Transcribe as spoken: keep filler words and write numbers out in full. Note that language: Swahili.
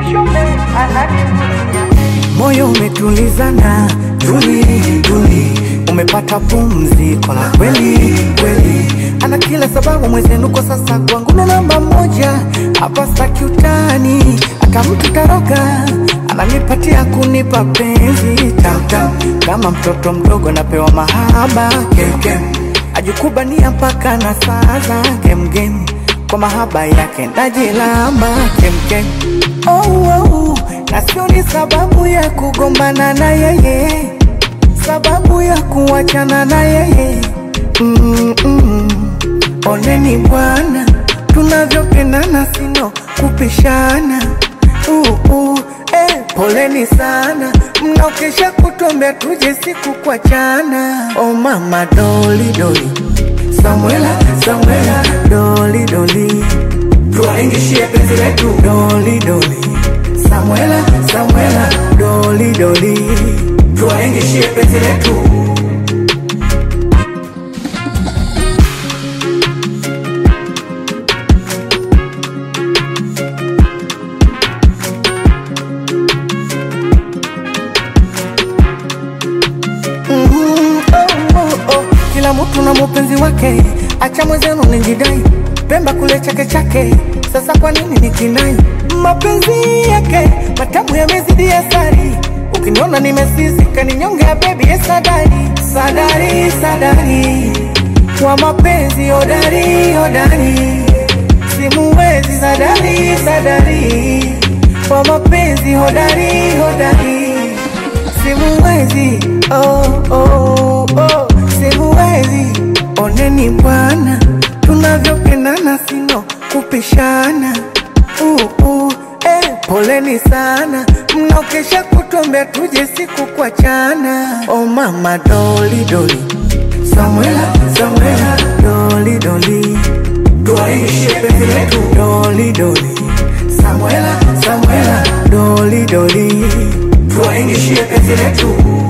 Moyo umetulizana, tuli tuli, umepata pumziko la kweli kweli. Ana kila sababu mwezenu kwa sasa kwangu na namba moja. Hapa staki utani, hata mtu taroka ananipatia kunipa penzi tam tam. Kama mtoto mdogo napewa mahaba kem kem, ajikubania mpaka na saa za game game. Kwa mahaba yake najilamba kem kem. Oh, oh, na sio ni sababu ya kugombana na yeye, sababu ya kuachana na yeye. mm -mm. Oneni bwana, tunavyopendana sino kupishana. uh, uh, eh, poleni sana, mnaokesha kutuombea tuje siku kuachana. Oh mama doli doli, Samuela Samuela doli doli, tuwaingishie penzi letu doli doli. Samuela Samuela doli doli, tuwaingishie penzi letu. Kila mtu na mpenzi wake, acha mwenzenu nijidai. Pemba kule chake chake, sasa kwa nini nikinai? Mapenzi yake matamu yamezidi asari, ukiniona nimesizika ninyonge baby yes sadari. Sadari sadari, kwa mapenzi hodari hodari, simuwezi sadari sadari, kwa mapenzi hodari hodari, simuwezi oh oh oh, simuwezi. Oneni bwana, tunavyopendana sino kupishana. uh, uh, eh, poleni sana, mnaokesha kutuombea tuje siku kuachana. Oh mama doli doli, Samuela Samuela doli doli, tuwaingishie penzi letu doli doli. Samuela Samuela doli doli, tuwaingishie penzi letu.